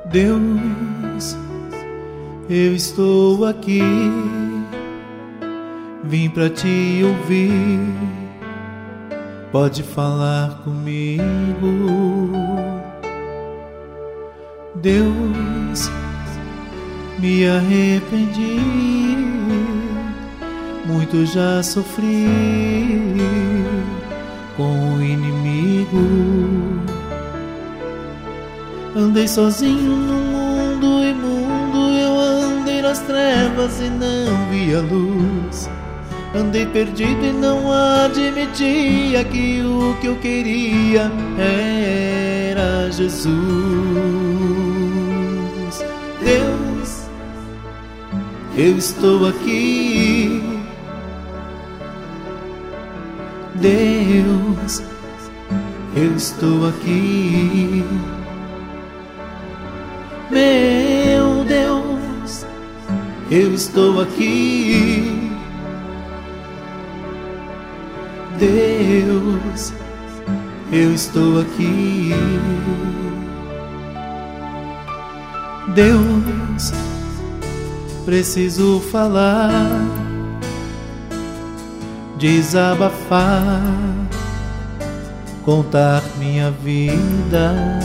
Deus, eu estou aqui, vim pra te ouvir, pode falar comigo. Deus, me arrependi, muito já sofri com o inimigo. Andei sozinho no mundo imundo, eu andei nas trevas e não vi a luz. Andei perdido e não admitia que o que eu queria era Jesus. Deus, eu estou aqui. Deus, eu estou aqui. Meu Deus, eu estou aqui. Deus, eu estou aqui. Deus, preciso falar, desabafar, contar minha vida.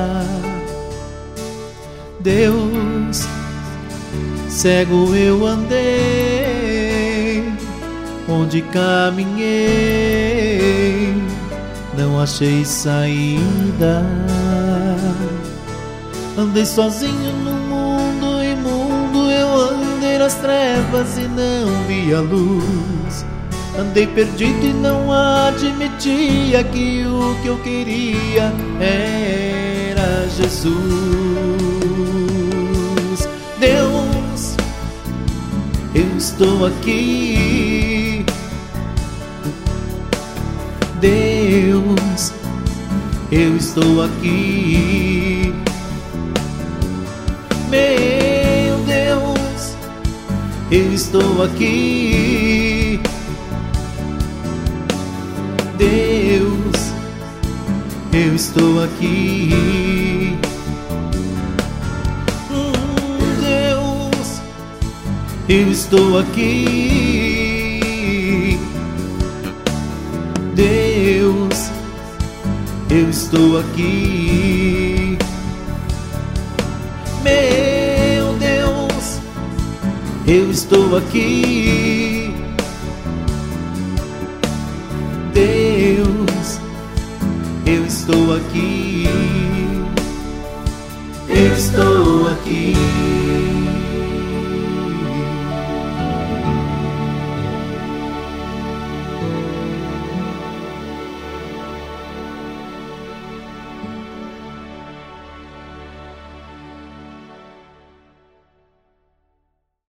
Deus, cego eu andei, onde caminhei, não achei saída. Andei sozinho no mundo imundo, eu andei nas trevas e não vi a luz. Andei perdido e não admitia que o que eu queria era Jesus. Deus, eu estou aqui. Deus, eu estou aqui. Meu Deus, eu estou aqui. Deus, eu estou aqui. Deus, eu estou aqui. Deus, eu estou aqui. Meu Deus, eu estou aqui. Deus, eu estou aqui. Eu estou